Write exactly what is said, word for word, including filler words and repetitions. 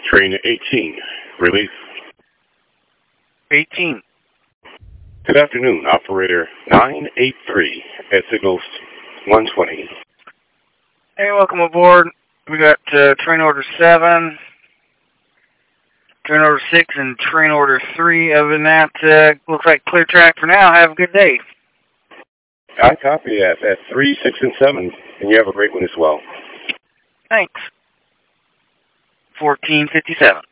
Train eighteen, relief. eighteen. Good afternoon, operator nine eight three at signals one twenty. Hey, welcome aboard. We got uh, train order seven, train order six, and train order three. Other than that, uh, looks like clear track for now. Have a good day. I copy that at three, six, and seven, and you have a great one as well. Thanks. fourteen fifty-seven.